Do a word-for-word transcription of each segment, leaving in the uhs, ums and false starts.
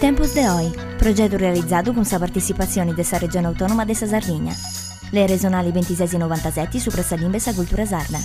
Tempos de Hoy, progetto realizzato con la partecipazione della Regione Autonoma della Sardegna. Le regionali ventisei e novantasette su Pressalimbe e Cultura Sarda.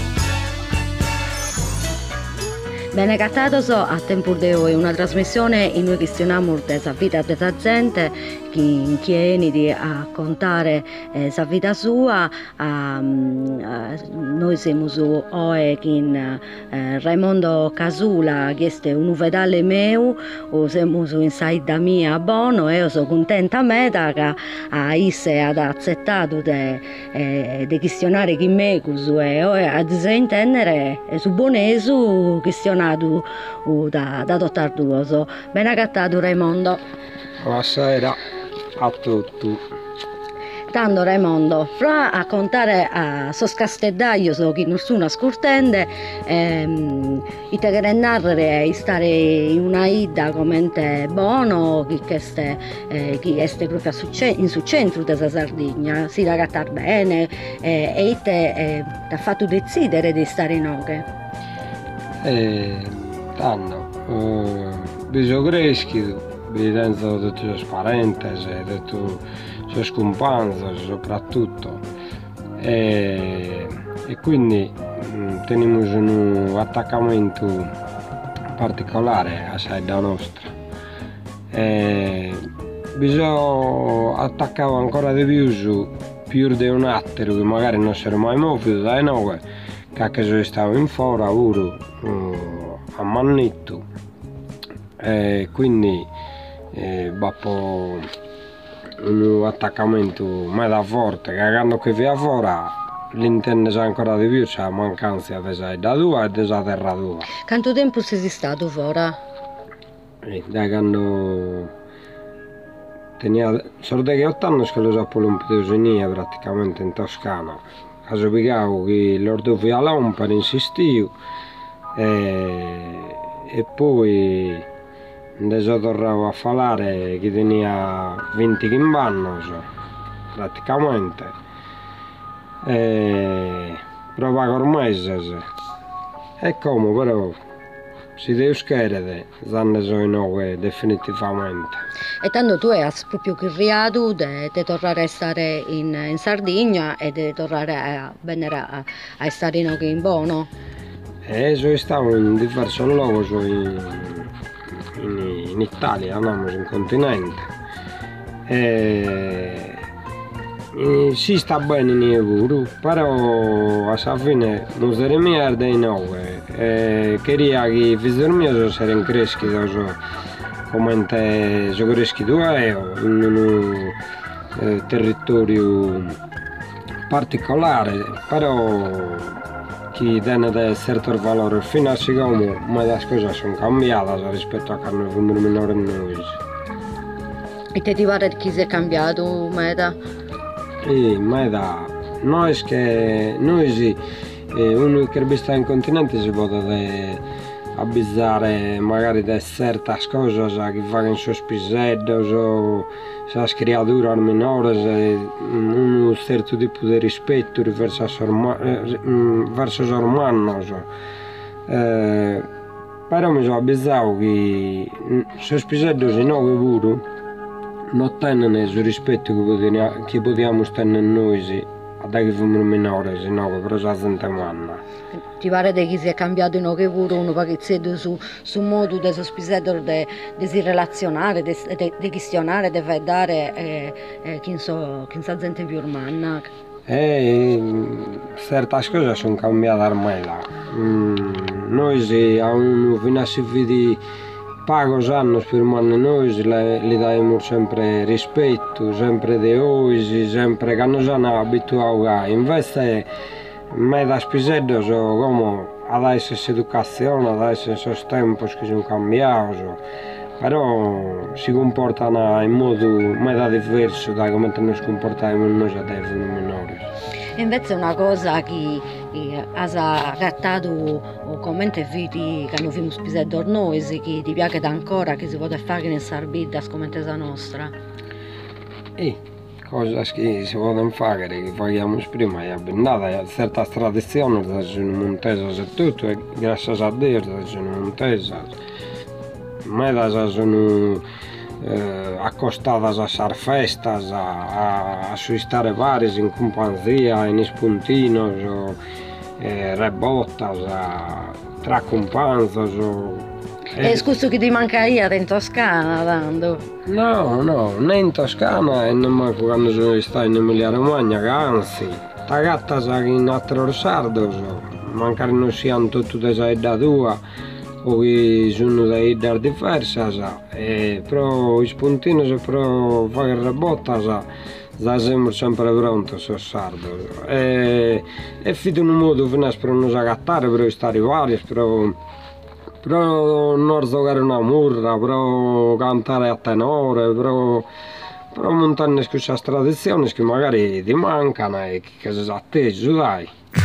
Bene cattato a Tempus de Hoy, una trasmissione in cui questioniamo della vita della gente, chi chiede a contare la eh, vita sua. A, a, noi siamo su oggi con eh, Raimondo Casula, che è un uvedale mio, o siamo su Inside mia a Bono, e io sono contenta meta che a isse ha accettato di eh, questionare chi me, e a disintendere su Bonesu questionare da, da dottor Duoso. Ben agattato Raimondo. Buonasera a tutti. Tanto Raimondo, fra a contare a sos casteddaio so che nessuno ascoltende, ehm, i te narrare e stare in una ida come buono, chi è eh, chi è proprio in sul centro della Sardegna, si da gattar bene, eh, e te eh, ti ha fatto decidere di stare in Oghe. E tanto, eh, bisogna crescere, bisogna tutti i parenti, tutti i compagni soprattutto, e, e quindi mh, teniamo un attaccamento particolare a sede nostra. E bisogna attaccare ancora di più, più di un attimo che magari non si era mai mosso da noi, che sono stato in fuori lavoro uh, a Mannitto, e quindi eh, dopo un attaccamento mega forte, che quando che via fuori l'intende ancora di più, c'è la mancanza della da tua e della terra tua. Quanto tempo sei stato fuori? Eh, da quando tenia solo che otto anni che lo so l'Ompedeusinia praticamente in Toscana. Caso picavo che l'ordo via a Lampari insistivo, e, e poi adesso tornavo a fare che tenia venti anni praticamente, e proprio ormai e come però si deve scherare, sanno sono in Oghe definitivamente. E tanto tu hai proprio creato di tornare a stare in, in Sardegna e di tornare a venire a, a stare in Oghe in Bono? E sono stato in diversi luoghi in, in, in Italia, no? In continente. E, e si sta bene in lavoro, però alla fine non si merda in Oghe. E queria che i figli miei siano cresciuti come sono cresciuto io, in un eh, territorio particolare, però che tiene un certo valore fino a siccome ma le cose sono cambiate rispetto a quando fummo minore noi. E te ti pare che si è cambiato, Meda? Sì, Meda, noi che noi sì, eh, uno che sta in continente si può avvisare magari di certe cose che fanno in suo spisello, o le creature minori, un certo tipo di rispetto verso gli umani. Eh, però mi sono avvisato che se spisello si non pure non tengono il rispetto che possiamo tenere noi da che siamo minori, se no però la gente manna. Ti pare che si è cambiato in Oghe pure uno perché su su modo di sospisetto di si relazionare, di questionare, di vedere eh, eh, chi so chi sa gente più umana? E certe cose sono cambiate ormai là. Mm, noi se a uno fino a si vede pagos anni per manne noi gli diamo sempre rispetto, sempre di oggi, sempre che non sono abituati a. Invece me da spisello so come adesso è educazione, adesso sono tempi che sono cambiati, però si comportano in modo mega diverso da come noi ci comportiamo noi da minori. Invece una cosa che ha gattato o commenti vidi che non abbiamo spisello noi, che ti piace ancora, che si può fare in Sardegna come la nostra? E cose che si possono fare, che facciamo prima, è abbindata, certe tradizioni sono montese e tutto, e grazie a Dio sono montese. Ma sono eh, accostadas a sar festas, a, a su stare varis in companzia, in spuntinos, o, eh, rebottas, a, tra companzos. O, E scuso che ti manca io in Toscana, tanto? No, no, né in Toscana e nemmeno quando sono stato in Emilia Romagna, che anzi, la gatta sa che in altro sardo, magari non siano tutte da età tua, o che sono da età diverse, e però i spuntini, se però fai il rebotta, sa, sa sempre sempre pronto, so sardo. E, e fate un modo fino a non si agattare, però stare vari, però... però non giocare una murra, però cantare a tenore, però, però montare queste tradizioni che magari ti mancano e che si sa te, dai.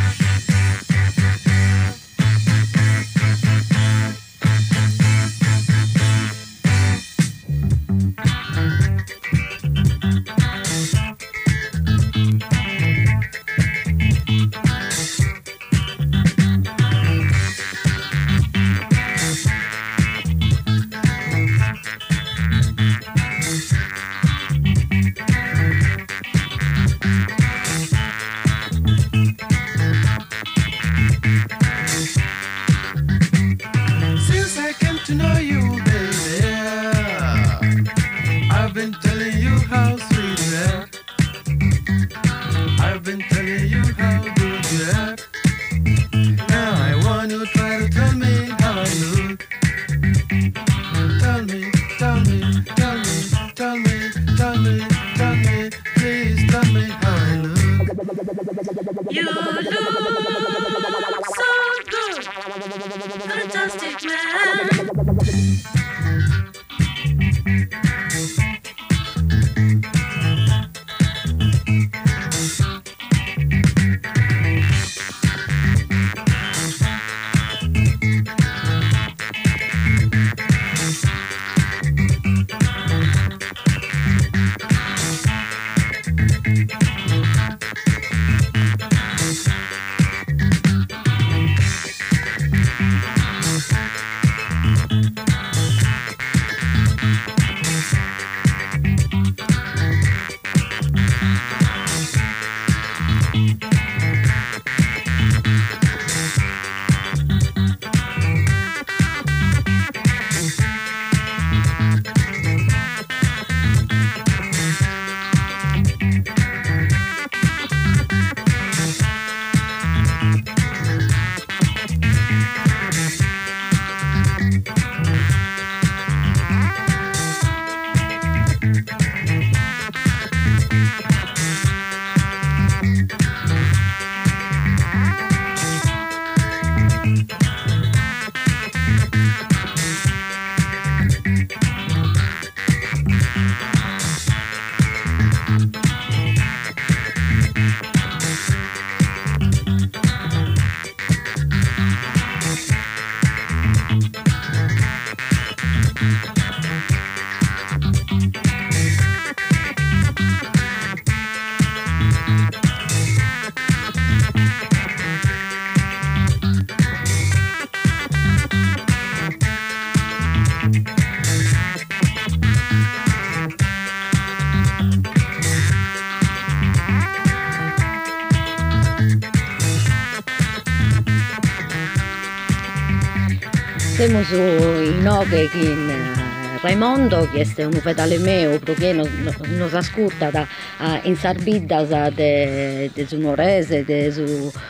Siamo su in Oghe in Raimondo, che è un fedale mio, perché non, non si ascolta da, uh, in Sarbidda de, de su Norese, de su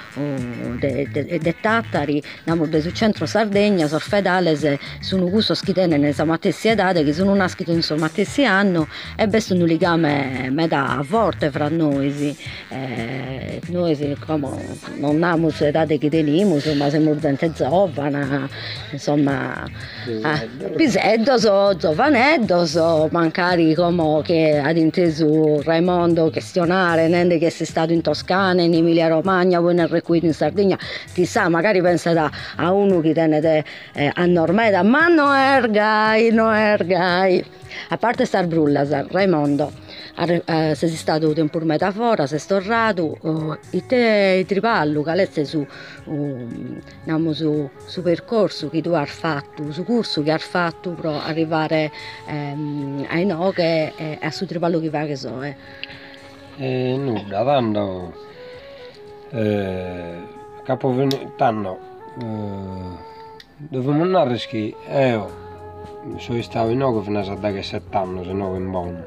uh, de, de, de Tattari, namo de su centro Sardegna, sono fedale, sono gusto che tenen nella matessi edade, che sono nascito in so matessi anno, e questo è un legame meda forte fra noi. Eh, noi come non abbiamo l'età che teniamo, ma siamo gente giovane, insomma, eh, piseddo, so, giovanetto, so, magari come che ad inteso Raimondo questionare, niente che sei stato in Toscana, in Emilia Romagna, poi nel Requito in Sardegna, chissà, magari pensa a uno che tenete eh, a Normeda, ma non ergai, non ergai. A parte star brulla, Raimondo, eh, sei stato tempo metafora, sei tornato, uh, e te tripallo che sei su, uh, diciamo, su, su percorso che tu hai fatto, su corso che hai fatto per arrivare ehm, ai no che è a su tripallo che va che so. Eh. E nulla, tanto eh, capoven- tanto eh, dovevamo andare che io sono stato in Ogo fino a sette anni, se no in buono.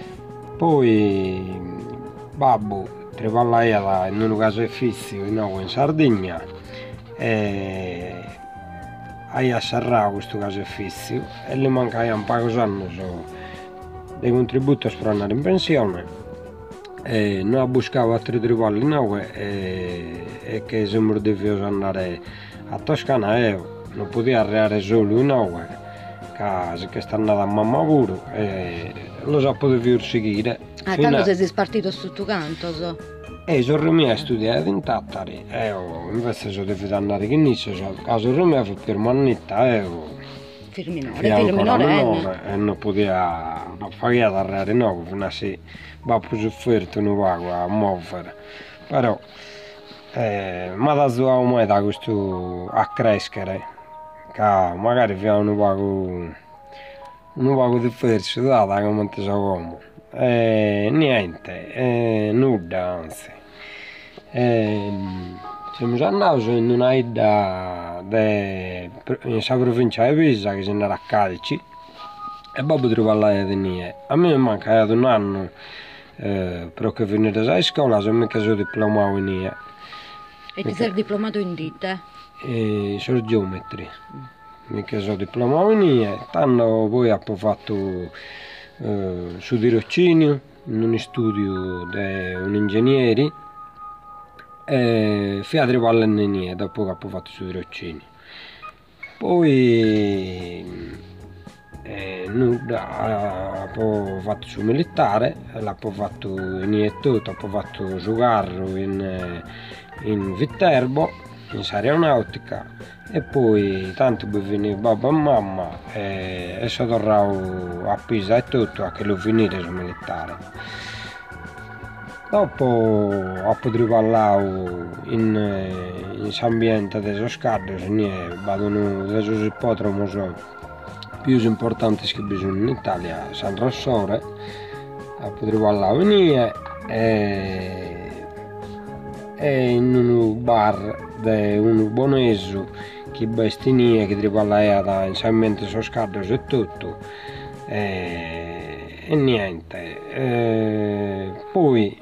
Poi babbo trapallava in un caseificio in Ogo in Sardegna e ha serrato questo caseificio e gli mancava un paio di anni dei contributi per andare in pensione. E noi buscavo altri tripalli in Ogo e, e che sembra di andare a Toscana e non potevo arrivare solo in Ogo. Che sta andando a mamma pure e lo so potevo seguire. Ah, tanto a... sei spartito su tuo canto, so. E sono rimasto a studiare in Tattari e io, invece sono dovuto andare in Niccia, a sono rimasto per Mannetta e io Firminore, Firminore e non potevo non fare arrivare no, fino a se va più sofferto non va a muovere. Però eh, mi ha dato ormai da questo a crescere. Che magari abbiamo un poco un poco diverso da come ti so come e niente e nulla anzi e, siamo andati in una ida in questa provincia di Pisa che si andava a Calci e babbo trovava di niente a me mi manca un anno eh, però che finito la scuola sono mica sono diplomato in niente. E ti sei diplomato in ditte? E sono geometri, mica sono diplomato in niente, tanto poi ho fatto eh, su tirocinio in un studio di un ingegnere e fino a tre palle in niente, dopo che ho fatto su tirocinio. Poi eh, nulla, ho fatto su militare, l'ho fatto in niente, ho fatto su carro in, in Viterbo, in aeronautica e poi tanto per venire babbo e mamma e, e sono tornato a Pisa e tutto a che l'ho finito su militare. Dopo ho potuto parlare in questo ambiente di scaddo, vado in un ippodromo più importanti che bisogna in Italia, San Rossore, ho potuto parlare venire e, e in un bar di un buoneso che bestia che ti parlava insieme a scaddo e tutto e, e niente e, poi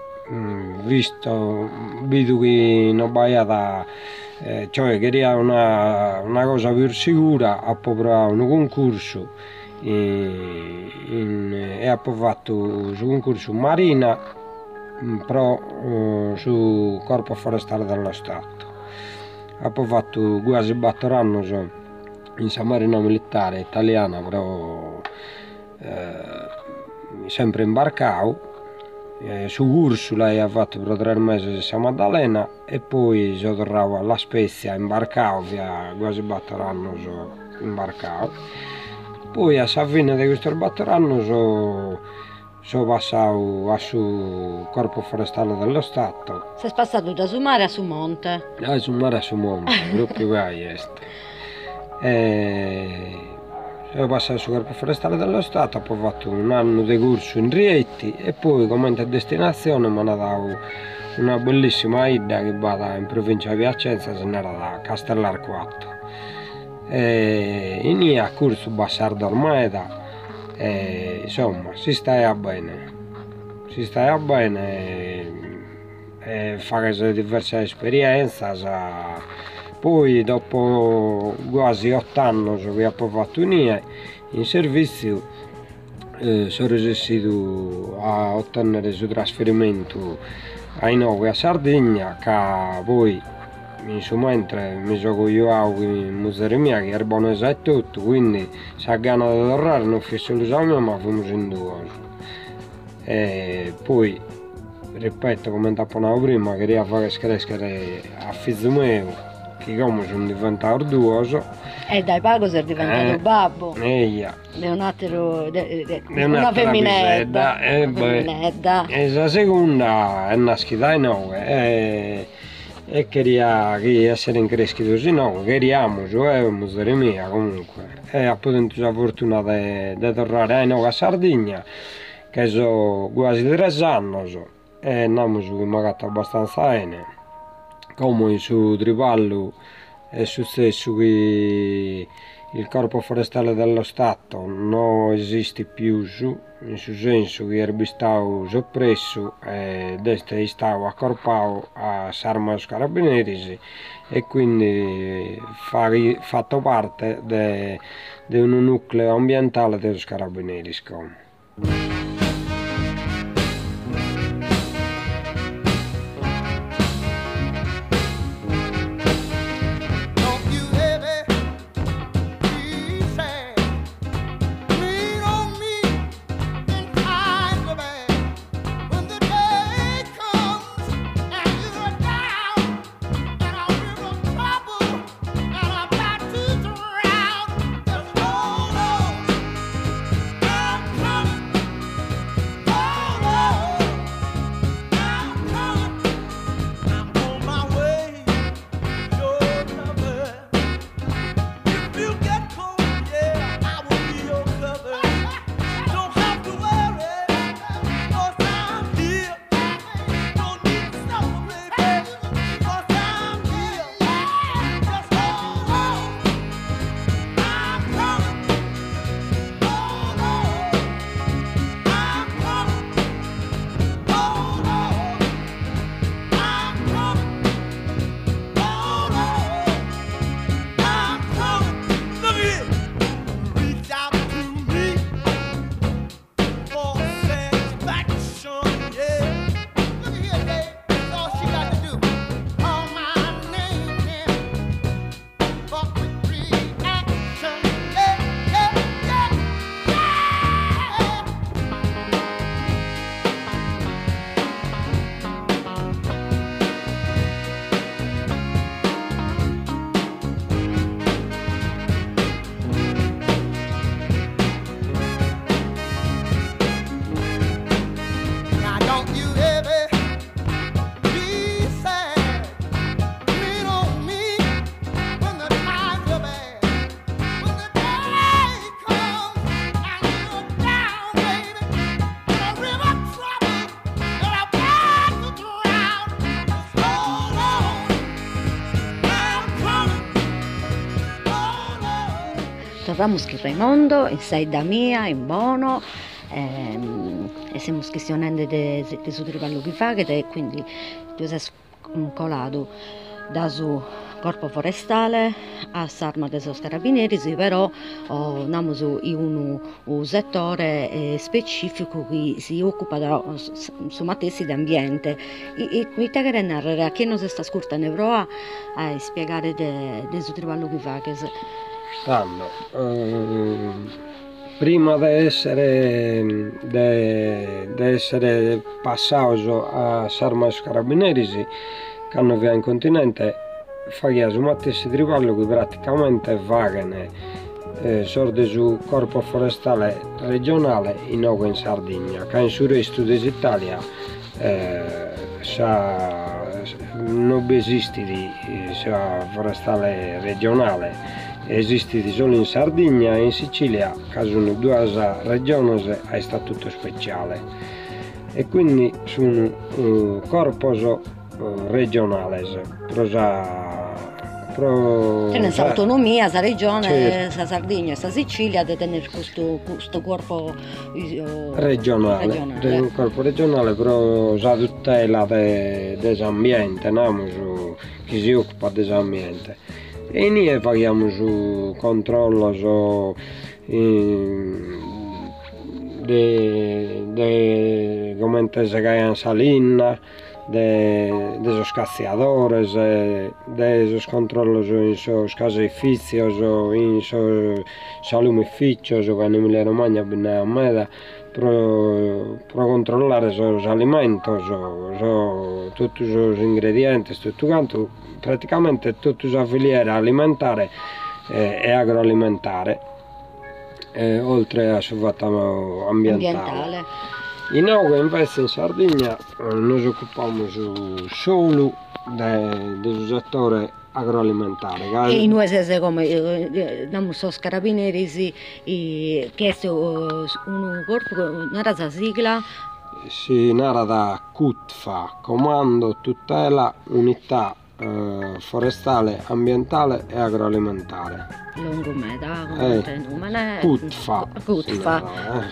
visto vedo che non baiata eh, cioè che era una, una cosa più sicura ho provato un concorso in, in, e ho fatto su concorso marina però eh, su Corpo Forestale dello Stato. Ho fatto quasi quattro anni so, in Marina Militare Italiana, però eh, sempre imbarcato. Eh, su Ursula ho fatto per tre mesi a Maddalena e poi sono tornato alla Spezia imbarcato, via quasi quattro anni so, imbarcato. Poi a fine di questi quattro anni sono sono passato a su Corpo Forestale dello Stato. Sei passato da su mare a su monte? Da su mare a su monte, proprio questo. E sono passato sul Corpo Forestale dello Stato, ho fatto un anno di corso in Rieti e poi come destinazione mi hanno dato una bellissima ida che va in provincia di Piacenza, se n'era da Castellarquatto. E in lì a corso Bassardo Ormeda. E, insomma si sta bene si sta bene e, e fare diverse esperienze poi dopo quasi otto anni che ho fatto unire in servizio eh, sono riuscito a ottenere il suo trasferimento a Inoghe a Sardegna che poi in suo mentre mi sono cogliato in museo mia che era buono e tutto, quindi se ha gana di tornare non fai solo esame ma famo in due. E poi, ripeto come ti appunavo prima, queria fare crescere a figlio mio che come sono diventato duoso. E dai Pago sei diventato Eh, babbo. Eia. È un altro, de- de- È una un'altra femminetta. pisetta, eh, Una beh. femminetta. E la seconda è nascita in nove e, e queria che essere in crescito di nuovo, queriamo, cioè musere mia comunque. E ha avuto la fortuna di tornare a nuovo a Sardegna, che sono quasi tre anni, so, e andiamo su magari abbastanza bene. Come su Tripallo è successo che il Corpo Forestale dello Stato non esiste più, su, in sul senso che era stato soppresso e adesso è stato accorpato a Sarma dos Carabinieri e quindi fa fatto parte di un nucleo ambientale dei Carabinieri. Torniamo a Raimondo, in Saida Mia, in Bono, ehm, e siamo questionando di suo triballo che fa, e quindi tu sei colato da su Corpo Forestale a Sarma dei Carabinieri, però oh, andiamo su in un, un settore eh, specifico che si occupa da, su matessi di ambiente. E mi chiede narrare a chi non si sta ascoltando prova a spiegare di suo triballo che fa. Che se... Stanno, eh, prima di essere, essere passato a Sarma dei Carabinieri, che hanno via in continente, faceva su matessi triballo che praticamente vagano eh, sorge su Corpo Forestale regionale in nuovo in Sardegna, che in sul resto dell'Italia eh, non esiste di eh, forestale regionale. Esiste solo in Sardegna e in Sicilia, che sono due regioni a statuto speciale e quindi sono un corpo regionale. C'è un'autonomia, autonomia, la regione, certo. La Sardegna e la Sicilia di tenere questo, questo corpo uh, regionale, regionale. Un corpo regionale, però la tutela dell'ambiente, no? Chi si occupa dell'ambiente. E noi facciamo su controllo su, di come si cae salina, dei scazziatori, dei controllos in sos caseificios, in sos salumificios, che in Emilia Romagna abbiamo meda, pro, pro controllare i alimenti, so, so, tutti gli ingredienti, tutto quanto, praticamente tutta la filiera alimentare eh, e agroalimentare, eh, oltre a suo fatto ambientale. ambientale. In noi invece in Sardegna eh, nos occupiamo solo del de settore agroalimentare. E noi siamo come, eh, sono carabinieri, si, eh, chiesto un corpo, una razza sigla? Si narra da CUTFA, Comando Tutela Unità eh, Forestale, Ambientale e Agroalimentare. Lungomeda, come eh, nome? CUTFA. CUTFA.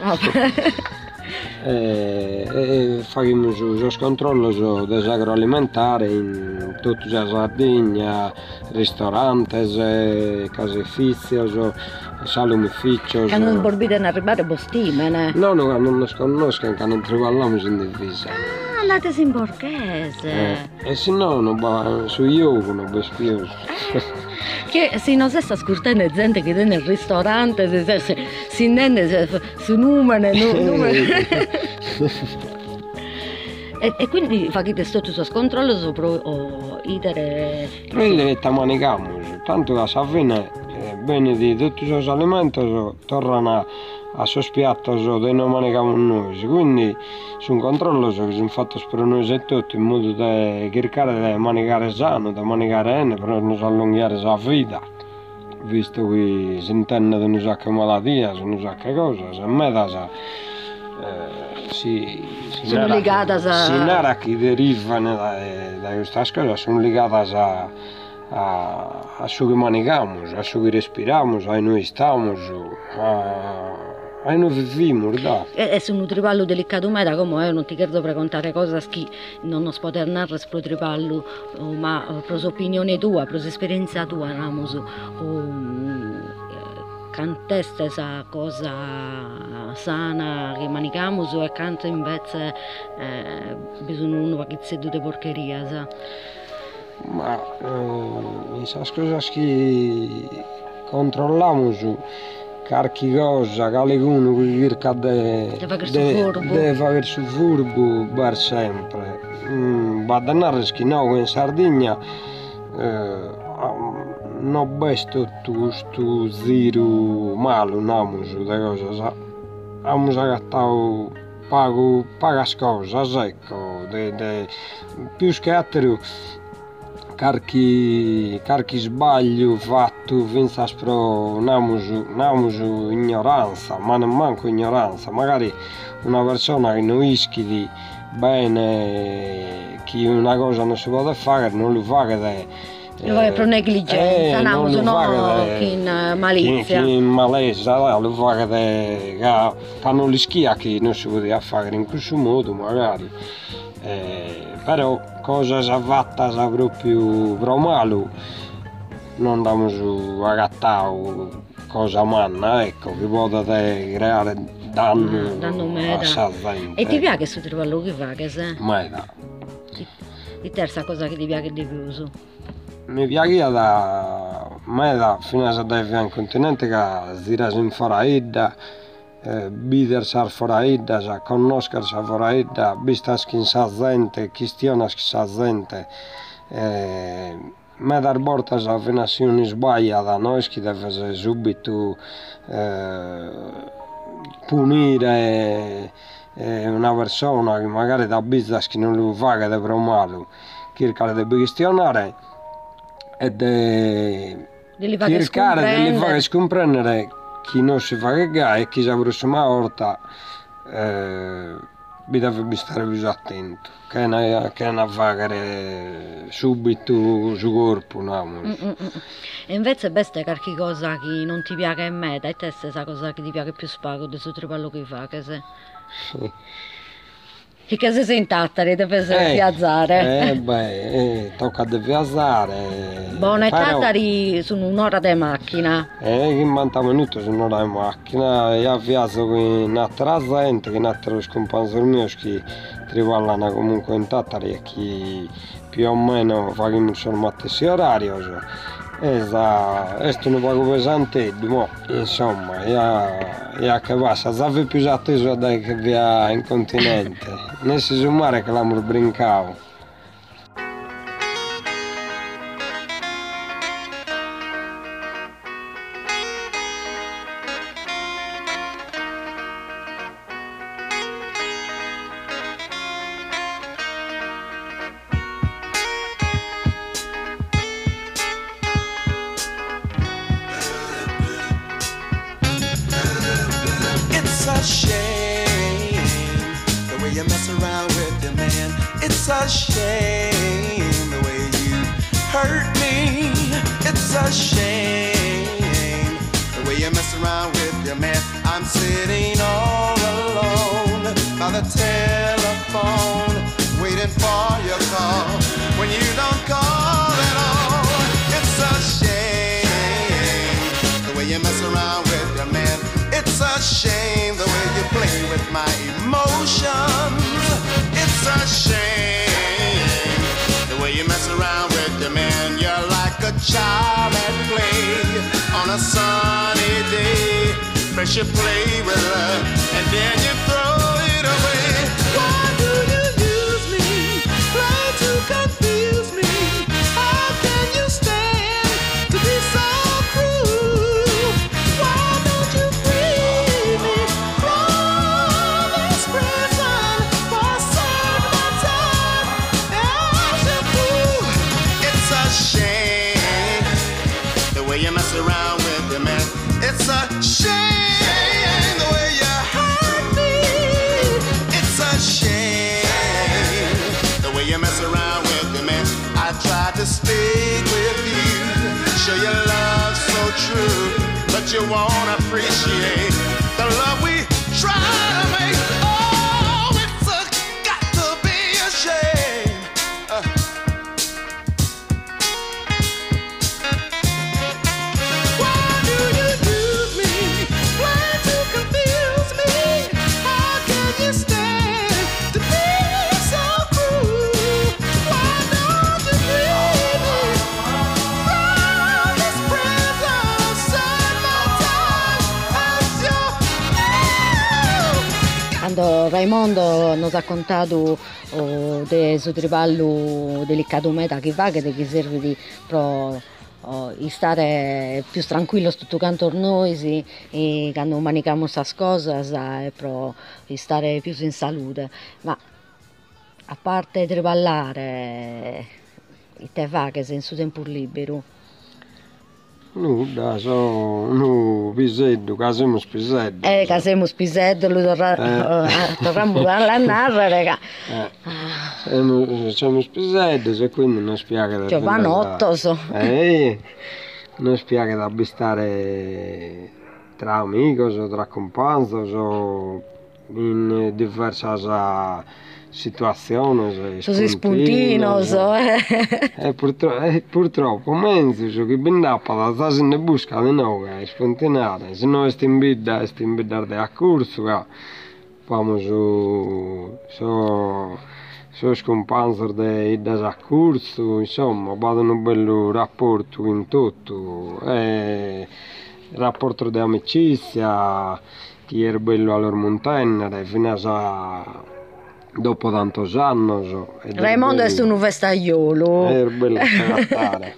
E, e facciamo lo controllo dell'agroalimentare in tutta la Sardegna, ristoranti, caseifici, salumifici. Che non vorbite arrivare bostime? No, no, non nos conoscono, che non troviamo in divisa. Ah, andate in borghese. Eh, e se no, non su io non vi spiego. Che se non si sta scurtando gente che è nel ristorante, si, si, si intende su numeri, numeri. e, e quindi fate tutto questo controllo sopra o idere? Noi le manichiamo, tanto che alla fine eh, bene di tutti i alimenti tornano a, a sospiatto di non manichiamo noi, quindi su un controllo che si è fatto per noi e tutti in modo da cercare di manicare sano, da manicare bene per non allungare la vita, visto che si intende di non che malattia, se non sa che cosa, se me da sa, eh, si, si sono legate a... Si narra che derivano da, da queste cose, sono legate a a, a ciò che manichiamo, a ciò che respiriamo, a noi stiamo, a E noi viviamo, da. E su un triballo delicato meda, come io non ti chiedo per contare cose che non si può narrare su triballo, ma per l'opinione tua, per l'esperienza tua, namos, canteste esa cosa sana che manichiamo e canto invece eh, bisogna uno che si di porcheria, sa? Ma eh, in queste cose che controlliamo su qualche cosa, qualcuno che cerca di fare su furbo per sempre. Mm, vado a narrare che noi in Sardegna eh, non è tutto questo zero malo, non è cosa. Abbiamo agattato pago, paga cose, ecco, de, de, più che altro Qualche, qualche sbaglio fatto senza spro, non ignoranza, ma non manco ignoranza, magari una persona che non ischi bene che una cosa non si può fare, non lo fa che lo fa per negligenza, eh, non lo fa che in malizia. Che in malezza, lo fa che fanno le schia che non si poteva fare in questo modo magari. Eh, però cosa si è fatta proprio per male non abbiamo agattato cosa manna, ecco, che può creare danno, danno a gente. E ti piace questo triballo che fa? Che sei? Meda. E terza cosa che ti piace di più? Mi piace da meda fino a andare in continente che si rasa in foraida, Eh, bider sar foraida, sa conoscer sa foraida, vistas che sa gente, questionas che sa gente, eh, me dar borta sa venazione sbagliata, noi che deve subito eh, punire eh, una persona che magari da business che non lo fa, che deve male, cercare di questionare e di cercare di fare scomprendere chi non si fa che e chi la prossima volta eh, vi deve stare più attento, che non, che non fare subito sul corpo. No? Mm, mm, mm. E invece questa è qualche cosa che non ti piace in me, e te stessa cosa che ti piace più spago di questo triballo che fa, che sei? Sì. Che cosa sei in tattari, deve eh, piazzare? Eh beh, eh, tocca di piazzare. Buona, i tattari sono un'ora di macchina. Eh, che novanta minuti sono un'ora di macchina, e avviato con un'altra gente, che un'altra scompagno mio che trivallano comunque in tattari e che più o meno facciamo il stesso orario. Esa, questo è un poco pesante, ma insomma, ya, ya che passa, sape più atteso da che via in continente, nel senso mare che l'amor brincavo. a shame the way you mess around with your man. It's a shame the way you hurt me. It's a shame the way you mess around with your man. I'm sitting all alone by the telephone, waiting for your call when you don't call at all. It's a shame the way you mess around with your man. It's a shame the way you play with my emotions. It's a shame the way you mess around with your man. You're like a child at play on a sunny day. First you play with her and then you throw it away. Why do you use me? Try to confuse me. How can you stand to be so cruel? Why don't you free me from this prison for a certain time? As a fool, it's a shame the way you mess around with your man. It's a shame. You mess around with me, man. I try to speak with you, show your love so true, but you won't appreciate the love we try to make. Oh, it's a, got to be a shame. Uh. Why do you use me? Try to confuse me. How can you stand to be so cruel? Quando Raimondo ci ha raccontato oh, del suo triballo delicato meta che va, che ti serve di pro, oh, di stare più tranquillo tutto canto a noi, sì, e quando manicamo queste cose è pro di stare più in salute. Ma a parte triballare, te va che sei in suo tempo libero? Nulla, sono no, piseddo, casemo spiseddo. Eh, casemo spiseddo, lo torniamo a narrare. Eh, siamo spiseddo, e quindi non spiega da Giovanotto so. Eh, non spiega da abitare tra amici, tra compagni, in diverse situazioni. Sono spuntino, so. E purtroppo, eh, purtroppo mezzo che bendappa da stare in busca di noi, spuntinare, se no è in bidda, è in bidda di accorso, famo su, su, su scompanzer di disaccorso, insomma, vado un bel rapporto in tutto, e rapporto di amicizia, che era bello alla montagna, fino a dopo tanti anni. Raimondo è un vestagliolo. Era bello scattare.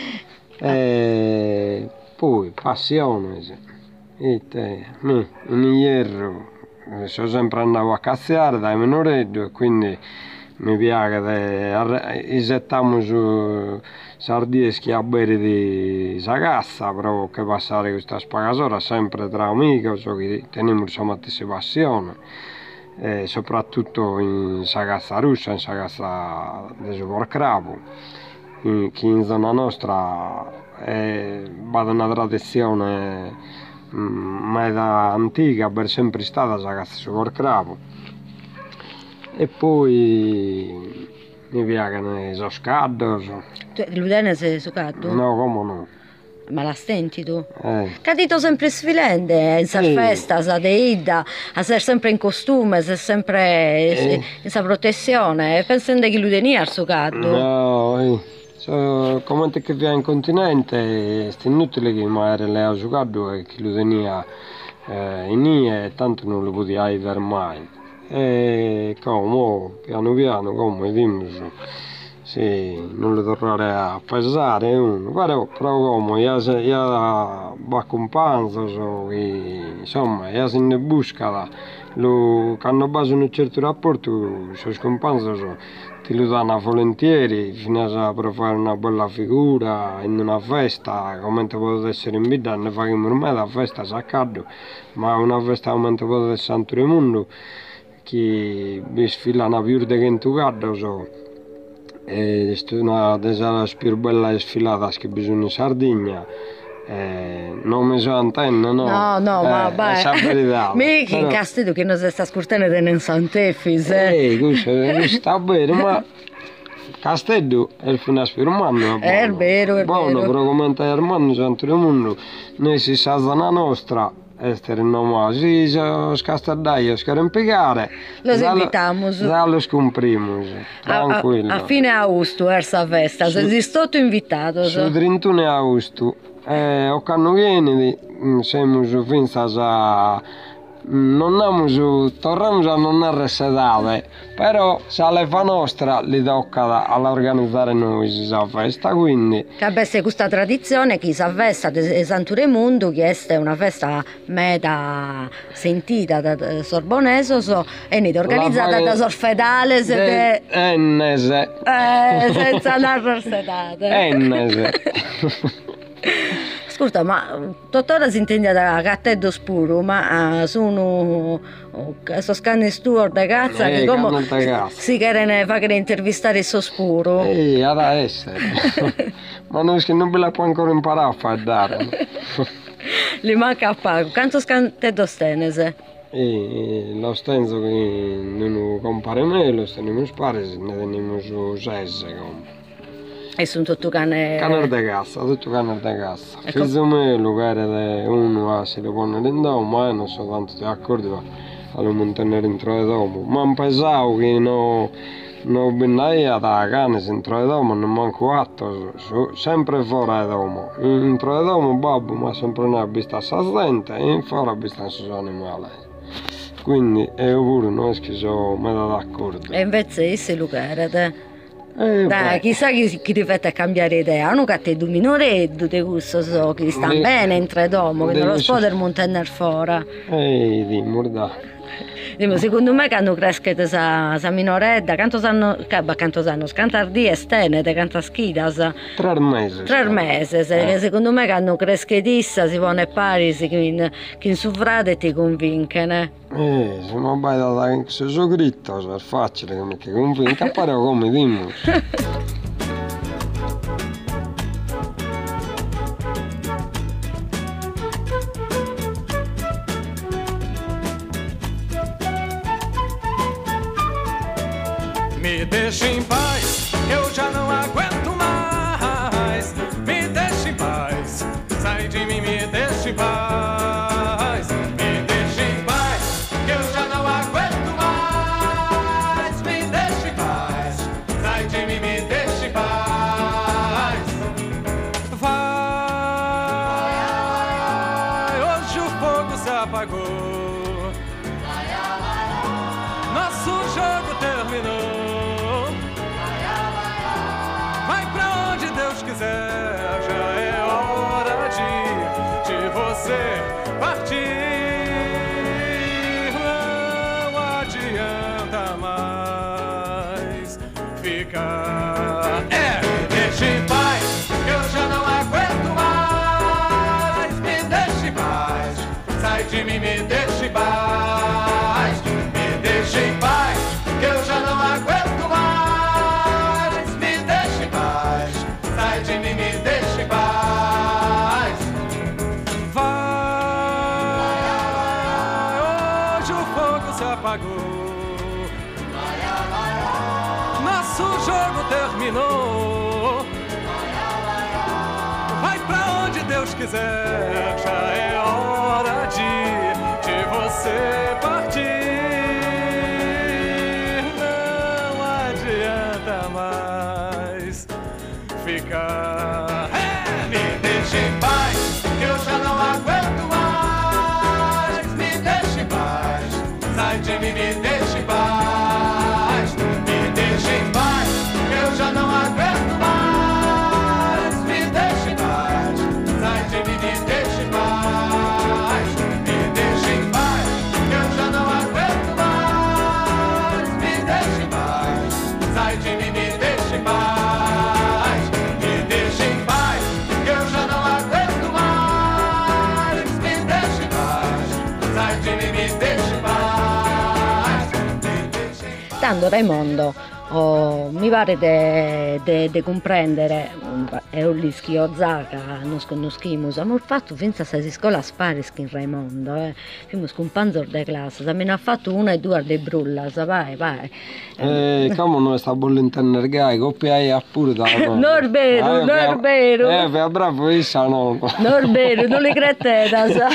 E poi passione. E te, me, in ieri sono sempre andato a cazziare dai minoretti, quindi mi piace che isettiamo su sardieschi a bere di sagassa, però che passare questa spagasora sempre tra amici, so che teniamo insomma queste passioni. Eh, soprattutto in sagassa russa, in sagassa di Supercravo, che in zona nostra è una tradizione meda antica, per sempre stata sagassa Supercravo. E poi mi piacciono i soscaddos. L'udene sei succato? No, come no. Ma la senti tu? Eh. Cadito sempre sfilente, in questa Sì. festa, sa deida, a essere sempre in costume, a sempre Eh. in questa protezione, e pensando che l'udenia al suo gatto. No, eh. So, come che via in continente, è inutile che magari le ha giocato e che lo tenia eh, in e tanto non lo poteva vedere mai. E come, piano piano, come vediamo, sì, non lo tornare a pesare uno, però, però come, io va con panzo, so, e, insomma, io se ne busca, lo, quando basa un certo rapporto, so scompanzo, so, ti lo danno volentieri, fino a per fare una bella figura in una festa, come potete essere invitato, ne facciamo ormai la festa si accade, ma una festa come potete essere in tutto il mondo, che vi sfila una più di che tu guarda, so. È una delle più belle sfilate che bisogna in Sardegna. Eh, non mi sono antenne, no? No, no, eh, ma vai. Mi che in castigo che non si sta ascoltando in Sant'Efis. Eh, questo, questo sta bene, ma Castello è il fine spirumano. È vero, è buono, vero. però come te hermano, sempre il mondo, noi si sa la nostra. Essere nomma, sì, scastaddai, scarimpiegare. Los invitamos. Da lo scomprimus, tranquillo. A, a, a fine agosto, verso festa, se sei stato invitato. Su trentuno agosto, eh, o quando vieni, siamo fino a... non abbiamo, torniamo a non arresedare, però se la fa nostra li tocca all'organizzare noi la festa, quindi... Che avesse questa tradizione che la festa di Santo Remundo, che è una festa meta sentita da Sorbonese, so, è organizzata da Sorfedales de... de... Ennese. Eh, senza narrar sedate. Ennese. Ascolta, ma tuttora si intende da Cattedo Spuro, ma uh, sono uh, scanni steward da cazza eh, che come si chiede fare intervistare il suo Spuro. Ehi, ad essere. Ma noi che non ve la può ancora imparare a fare dare. Gli manca a pago. Quanto scanteddo stenese? E lo stenzo che non compare me, lo teniamo spare, ne teniamo su sei. E sono tutto cane... Canner de cassa, tutto canner de cassa. Ecco. Figlio me, lo che era de uno a si lo pone dentro, ma non so tanto di accordo a lo montare dentro di dopo. Ma non pensavo che non no vendaia da cane dentro di dopo, non manco atto, so, sempre fuori di dopo. Dentro di dopo babbo mi ha sempre una vista assistente e fuori ha vista su animale. Quindi io pure non è che sono mai d'accordo. E invece se lo che era te? Eh, Dai, chissà chi, chi ti fa cambiare idea, hanno che te due minoreddu di questo so, che stanno De... bene in tre domo, che non lo so... so del montare fuori. Ehi, di morda. Secondo me quando cresce questa minoredda, quanto sanno, quanto sanno, scantardì e stene, te canta schidas. Tre mesi. Tre mesi, eh. Secondo me quando cresce dissa si pone pari, che in, in suffrade ti convincono. Eh, se non vai da se so gritto, è facile come che convinca, però come dimmo. Me deixa em paz, eu já não aguento mais. Me deixa em paz, sai de mim, me deixa em paz. Me deixa em paz, eu já não aguento mais. Me deixa em paz, sai de mim, me deixa em paz. Vai, hoje o fogo se apagou. Nosso jogo terminou. Quiser, já é hora de, de você partir. Não adianta mais ficar. É, me deixe em paz, eu já não aguento mais. Me deixe em paz, sai de mim, me deixe em paz. Me deixe em paz, que eu já não aguento mais. Me deixe em paz, sai de mim, me deixa em paz. Vai, hoje o fogo se apagou. Nosso jogo terminou. Vai pra onde Deus quiser, já é hora de, de você partir. Não adianta mais ficar. É, me deixe em paz, que eu já não aguento mais. Me deixe em paz, sai de mim, me deixe em paz. Me deixe em paz, que eu já não aguento mais. Me deixe em paz, sai de mim, me deixe em paz. Me deixe em paz, que eu já não aguento mais. Me deixe em paz, sai de mim, me deixe em paz. Me deixe em paz, que eu já não aguento mais. Me deixe em paz, sai de mim, me deixe em paz. Me deixe em paz. Tanto Raimondo, oh, mi pare di comprendere, è un rischio Zaka, non conosciamo, ma il fatto finza se si scuola spari in Raimondo, eh. Siamo con panzer de classe, se me ne ha fatto una e due de brulla, vai, vai. Eh, come non sta bollentando il gai, coppia hai pure da no. Norbero, Norbero. Eh, per bravo, issa no. Norbero, non le creteta, sa.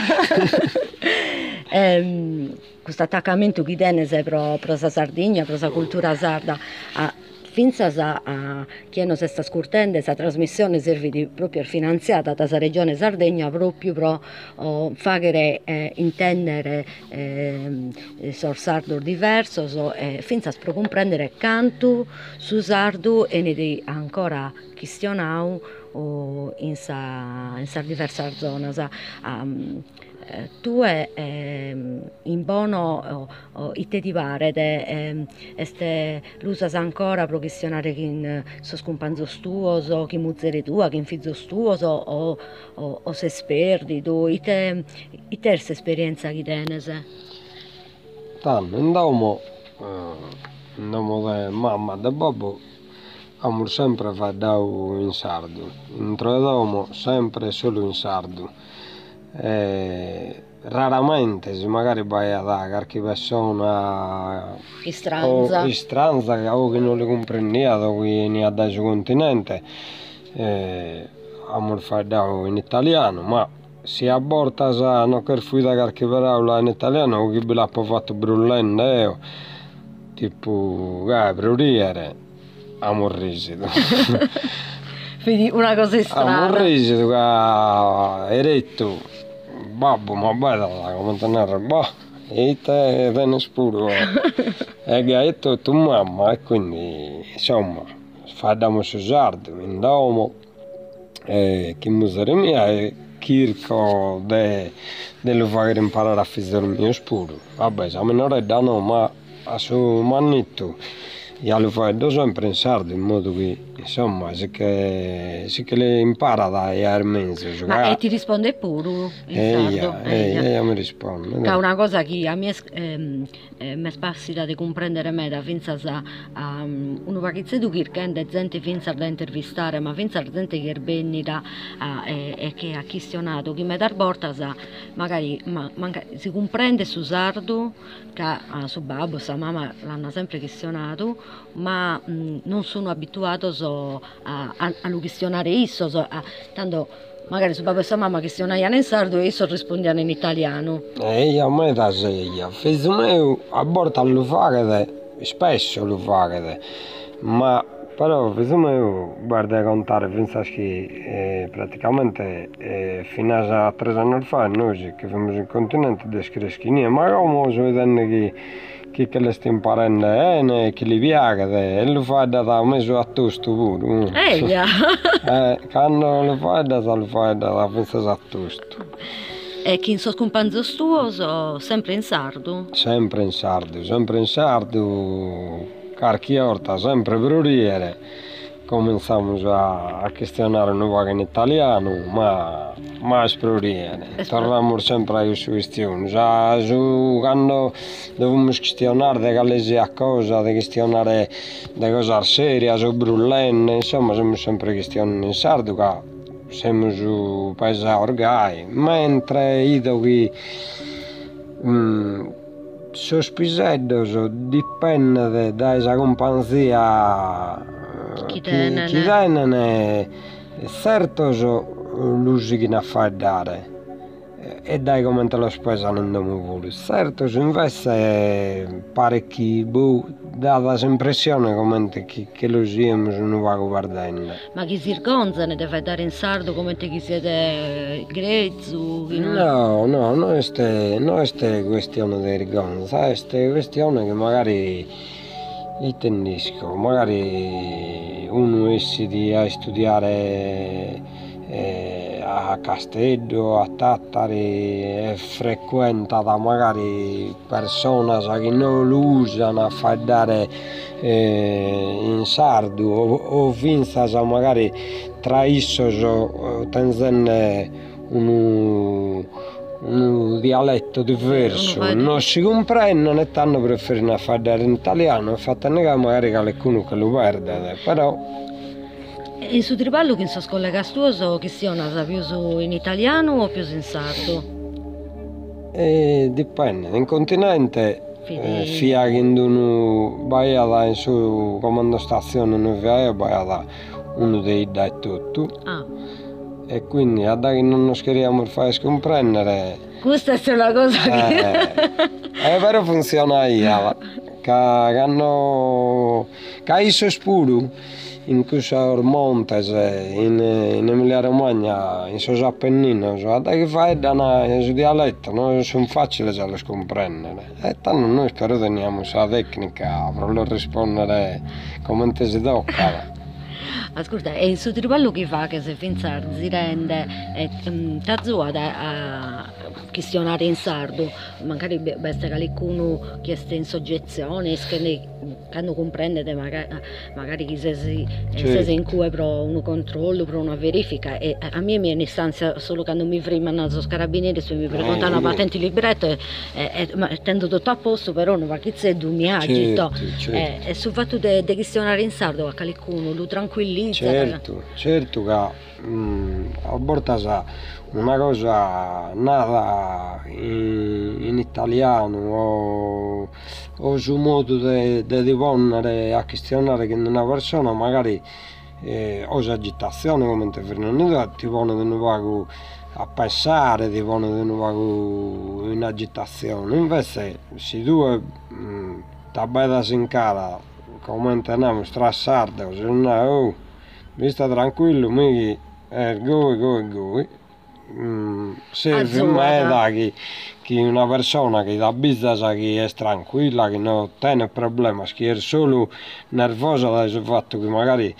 Ehm, questo attaccamento che tiene pro, pro sa Sardegna, pro sa cultura sarda, a, finza sa, a, che non si sta scurtendo, questa trasmissione serve proprio finanziata da sa regione Sardegna proprio per oh, fare eh, intendere eh, sul sardo diverso, so, eh, finza per comprendere canto su sardo e ne di ancora questionau oh, in sa, in sa diversa zona. Sa, um, Eh, tu è eh, in bono oh, oh, ite di pare eh, este l'usas ancora pro questionare chi in sos companzos tuos o chi muzzere tua, chi in fizos tuos o, o, o, o se sperdi tu ite ite erse esperienza chi tenese? Tanto, andiamo eh, andiamo da mamma e da babbo abbiamo sempre fatto in sardo, introdottiamo sempre solo in sardo. Eh, raramente se magari vai a dare qualche persona Istranza. o istranza o che non le comprendeva o che ne ha dato continente eh, abbiamo fatto in italiano, ma se a borta sa non che fui da qualche parola in italiano o che ve l'ha fatto brullendo eh, tipo eh, pruriere abbiamo riso. Quindi una cosa strana. Abbiamo riso che eretto babbo, ma bella, come tenere, boh, e te, te ne spuro, e che ha detto tua mamma, e quindi, insomma, facciamo su sardo, andiamo, e che musere mia, e cerco di lo fare imparare a fare il mio spuro. Vabbè, se non è da no, ma a suo mannetto, io lo faccio sempre in sardo, in modo che, insomma, si che, si che le impara dai armensi. Ma e ti risponde pure in Eia, sardo? eia, eia mi risponde. Che è una cosa che a me ehm, eh, mi spassita di comprendere me da finza sa um, uno pacchetto che rende gente finza da intervistare, ma finza gente che è benita uh, e, e che ha questionato, che mi dà porta sa magari ma, manca, si comprende su sardo che uh, su babbo, sa mamma l'hanno sempre questionato, ma mh, non sono abituato so, a, a, a lo questionare isso, so, a, tanto magari su babbo e sua mamma questionavano in sardo e isso rispondevano in italiano. E io a me da seglia, figlio mio a volte lo fate, spesso lo fate, ma però figlio mio guarda a contare pensa che eh, praticamente eh, fino a tre anni fa noi che siamo in continente descrescini, ma come si vede che che, che le sta imparando bene, che li piace, e lo fa da messo a tosto pure. Eia! eh, quando lo fa da lo fa da pensa a tosto. E chi in suo companzo tuo so sempre in sardo? Sempre in sardo, sempre in sardo, carchi orta, sempre pruriere. Cominciamo a, a questionare un po' in italiano, ma ma spruriere. Torniamo sempre a su questioni. Già su quando dobbiamo questionare di qualsiasi cosa, di questionare di cose serie, su brullenne, insomma, siamo sempre questioni in sardo, che siamo su paese orgai, mentre io che um, su spisello dipende dalla compagnia chi tenene, chi tenene certo so l'usi che ne fa dare e dai come te lo spesano in domo pure. Certo, si investe parecchi, boh, dà l'impressione come che, che lo siamo se non va guardando. Ma chi si vergogna di fare in sardo come te chi siete grezzo? No, no, non è ste, non è ste questione di vergogna, è ste questione che magari il tennisco, magari uno esce di a studiare eh, a Castello, a Tattari e frequenta da magari persone che non lo usano a fare dare eh, in sardo o, o finza magari tra isso tenzenne un, un dialetto diverso, non si comprendono e tanto preferiscono fare in italiano, infatti magari qualcuno che lo perde, però. In su tripallo che in so scuola castuoso che sia una più in italiano o più in sardo? Eh, dipende, in continente eh, sia che uno vai in su comando stazione non vai, vai uno dei dai tutto. Ah. E quindi a da che non nos queriamo fare scomprendere. Questa è una cosa che. Eh, è vero, funziona io. Che hanno. Che iso spuro. In questo Ormontes, in, in Emilia Romagna, in Sos Appennini, so, da che fai da una su dialetto, non sono facili da comprendere. E tanto noi però teniamo la tecnica per lo rispondere come te si tocca. Ascolta, e il suo tripallo che fa che se finza si rende e um, t'azzuada a questionare in sardo, magari basta che qualcuno che sta in soggezione, che non comprende magari, magari chi si, certo. si in cui per un controllo, per una verifica, e a me mi è un'istanza solo che non mi fremmano i carabinieri, se mi preguntano la patente libretto e, e, ma tendo tutto a posto, però non va chi c'è due mi agito, certo, certo. E, e sul fatto di questionare in sardo a qualcuno lo tranquillizza. Certo, certo che mh, a volte una cosa nata in, in italiano o, o su modo di rispondere a questionare che una persona magari eh, o agitazione come te fanno, ti pone di nuovo a pensare, ti pone di nuovo in agitazione. Invece se tu ti vedi in cara come andiamo strassardo, se non oh, mi sta tranquillo, mi eh, go go go. Mm, serve me da che, che una persona che da business che è tranquilla, che non tiene problemi, che è solo nervosa dal fatto che magari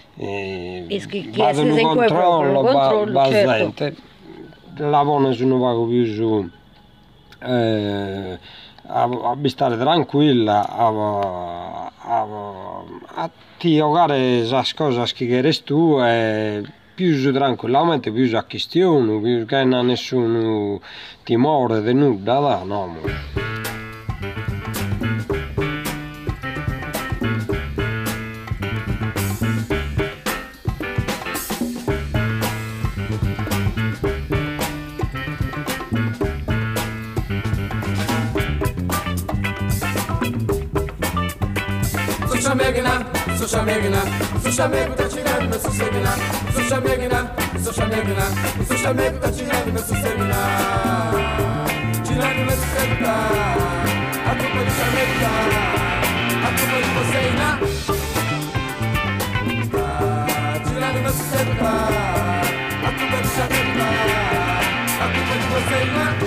eh, vado in controllo, va gente, la buona se non va più su eh, a, a stare tranquilla, a, a, a ti giocare le cose che eres tu e più tranquillamente, più a questione, più che non ha nessun timore di nulla, là, no. Social media, social media, tá tirando meu sossego. Social media, social media, social media, tá tirando meu sossego. Tirando meu sossego, a culpa de chamega, a culpa de você, né? Tirando meu sossego, a culpa de chamega, a culpa de você,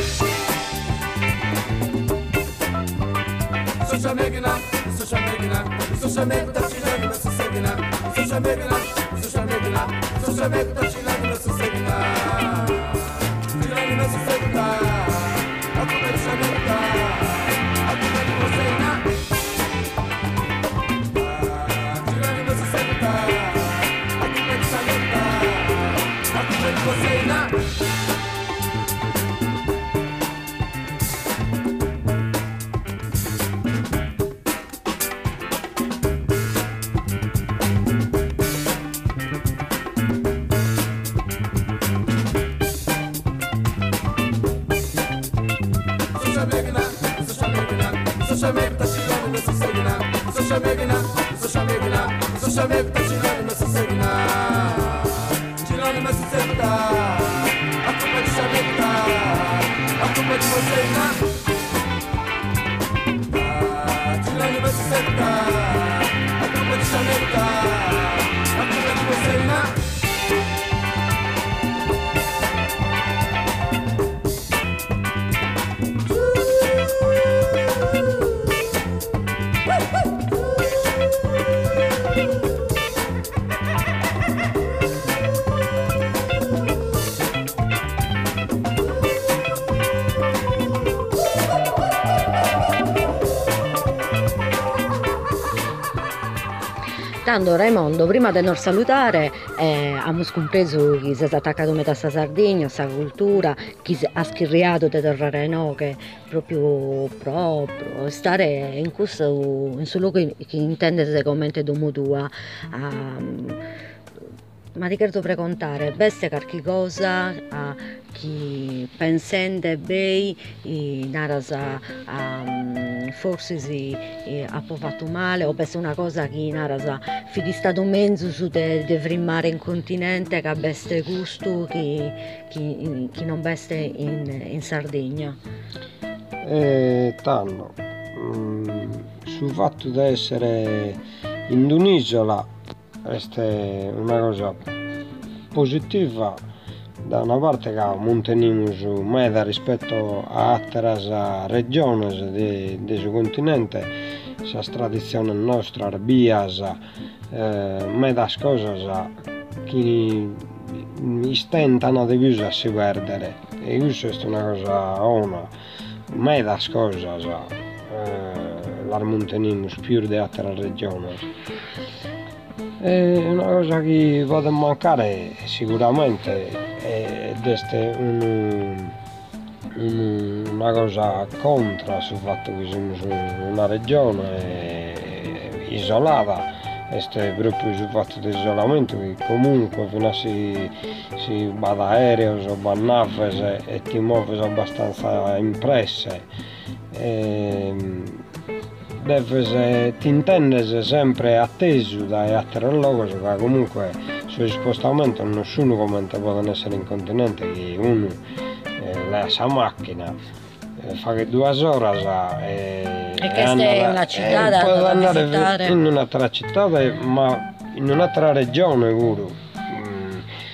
né? Social media. Social media, social media, tá tirando meu sossego. Social media, social media, social media, tá tirando meu sossego. Tirando meu sossego, a culpa é de chamega, a culpa é de você, né? Tirando meu sossego, a culpa é de chamega, a culpa é de você, né? Social media, tá tirando meu sossego. Social media, social media, social media, tá tirando meu sossego. Tirando meu sossego, a culpa de chamega. Tanto Raimondo, prima di non salutare, eh, abbiamo compreso chi si è attaccato a metà sta Sardegna, sta cultura, chi ha schirriato di tornare no, che proprio proprio stare in questo in suo luogo che intende secondo domo tua. Um, ma ti chiedo precontare, bestia qualche cosa a chi pensente bei narasa um, forse si eh, ha fatto male o pensa una cosa che narasa fi di stato mezzo su de, de frimmare in continente che beste gusto che, che, che non beste in, in Sardegna. Eh, tanto mm, sul fatto di essere in un'isola è una cosa positiva da una parte che manteniamo meda rispetto a altre regioni del continente, la tradizione nostra, arbias, eh, meda cose che stentano di più a si perdere e questo è una cosa buona, meda cose eh, la manteniamo più di altre regioni. È una cosa che va a mancare sicuramente ed è un, un, una cosa contro sul fatto che siamo una regione isolata, è proprio sul fatto dell'isolamento che comunque fino a si, si va da aereo o va naves e ti muovi abbastanza impresse. E, deve ti intendi sempre atteso dai altri luoghi che comunque sul spostamento nessuno come può essere in continente che uno eh, la sa macchina eh, fa che due ore e, e questa è una città eh, da può andare visitare in un'altra città ma in un'altra regione pure. Mm,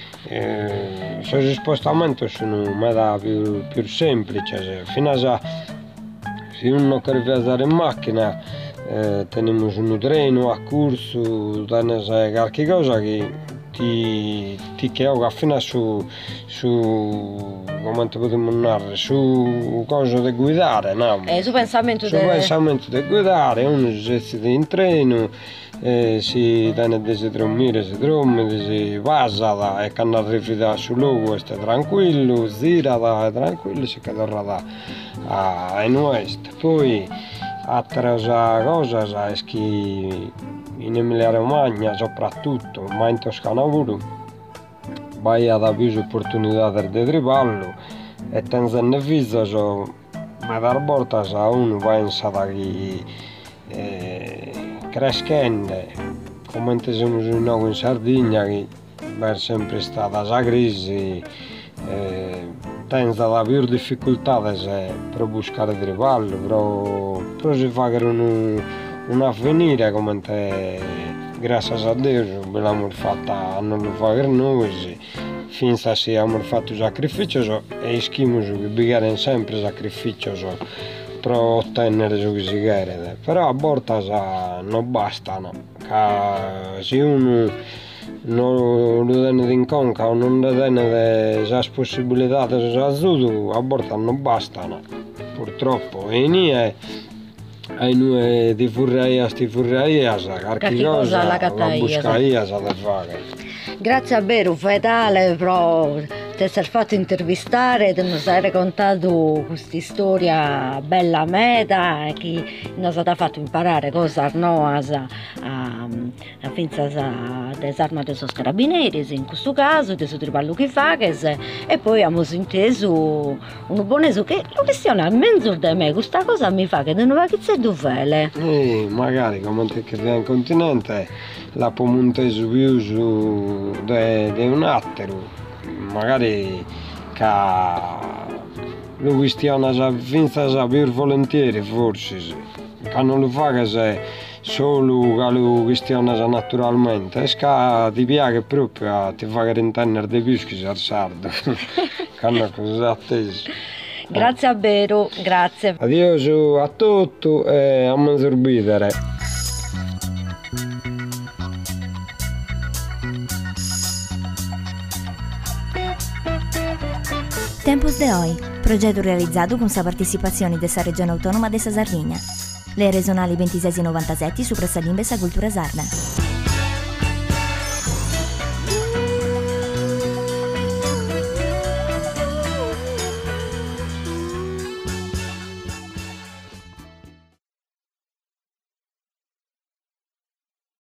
eh, sul spostamento sono meda più, più semplice fino a se uno vuole viaggiare in macchina eh, teniamo un treno a corso, tenere qualche cosa che ti, ti chiama fino su, su come potremmo narrare, su cosa da guidare, no? Eh, su pensamento su de... pensamento da guidare, uno si siede in treno, eh, si tiene a si dormire, si dorme, si passa e quando arriva sul luogo sta tranquillo, gira tranquillo, si torna a in West. Poi altra cosa è che in Emilia Romagna soprattutto, ma in Toscana pure, vai ad avere più opportunità di triballo e tenendo visto ma da volta uno pensa che eh, crescendo come siamo noi in Sardegna che è sempre stata la crisi eh, tenza da più difficoltà per buscare triballo però, però si fa che un, un avvenire come te, grazie a Dio abbiamo fatto a non lo fare noi finché abbiamo fatto il sacrificio e schimo che bisogna sempre sacrificio per ottenere ciò che si chiede però a volte non bastano se uno non lo tiene in conca o non lo tiene le possibilità di aiuto a volte non bastano purtroppo e niente ai noi di furraia sti furraia qualche cosa la buscaia sa da fare. Grazie a Beru Fetale però ti essere fatto intervistare, ti hai raccontato questa storia bella meta che ci ha fatto imparare cosa Arnoas a, a, a finza delle armi dei suoi carabinieri, in questo caso dei suoi triballo che fa e poi abbiamo inteso un buoneso che lo questione a mezzo di me, questa cosa mi fa che non va che c'è dove eh, magari come te che viene in continente la può montare su più su di un altro magari che lo questiona finza sa più volentieri forse che non lo fa che se solo che lo questiona naturalmente e che ti piace proprio ti fa intendere di più che sei sardo che non cosa atteso. Grazie a Beru, grazie. Addio a tutti e a non sorbidere. Tempos de Hoy, progetto realizzato con la partecipazione della Regione Autonoma della Sardegna. Le regionali ventisei novantasette su Pressa Limbe sa Cultura Sarda.